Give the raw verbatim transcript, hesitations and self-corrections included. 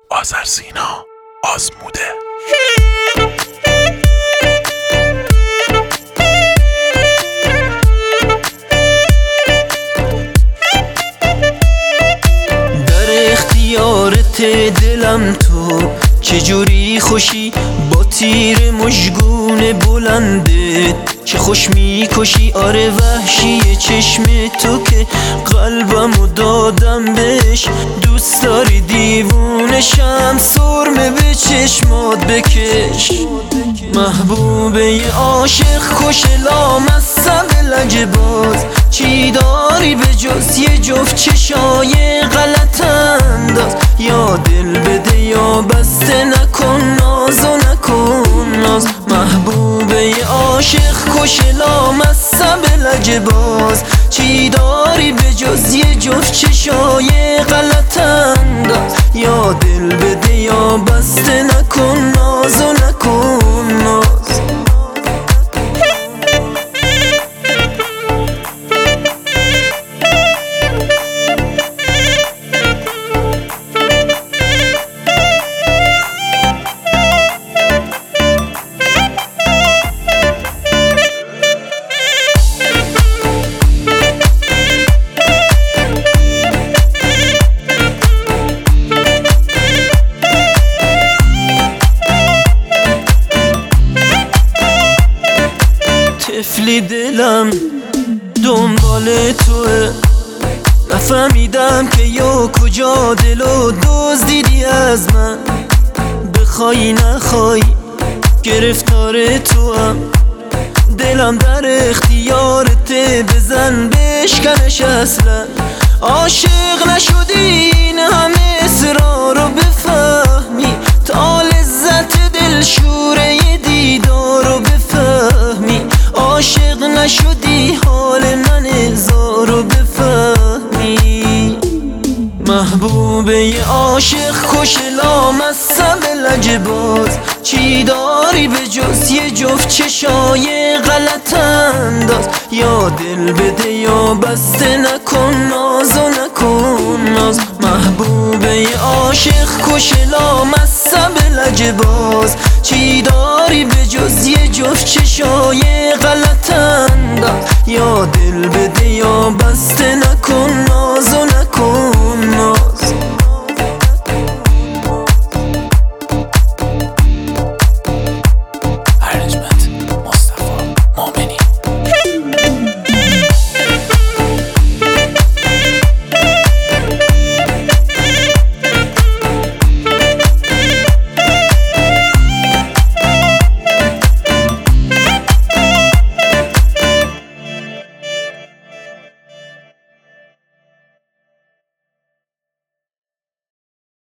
آذرسینا آزموده. در اختیارت دلم تو چجوری خوشی با تیر مژگون بلندت، چه خوش میکشی آره وحشی چشم تو که قلبمو دادم بهش. دوست داری دیوونشم سرمه به چشمات بکش. محبوبه عاشق کش لامصب لجباز، چی داری به جز یه جفت چشای غلط انداز. یا دل بده یا بسته نکن ناز و نکن ناز. محبوبه عاشق کش لامصب لجباز، چی داری به جز یه جفت چشای غلط انداز. یا دل بده یا بسته نکن ناز و نکن ناز. طفلی دلم دنبال توه، نفهمیدم که یا کجا دلو دزدیدی از من. بخوای نخوای گرفتار توام، دلم در اختیارت بزن بشکنش اصلا. عاشق نشدی این همه اصرار رو بفهمی، تا لذت دل شوره دیدار رو بفهمی. عاشق نشدی حال من هزار رو بفهمی. محبوبه عاشق کش لامصب لجباز، چی داری به جز یه جفت چشای غلط انداز. یا دل بده یا بسته نکن ناز و نکن ناز. محبوبه عاشق کش لامصب لجباز، چی داری به جز یه جفت چشای غلط انداز. یا دل بده یا بسته نکن ناز.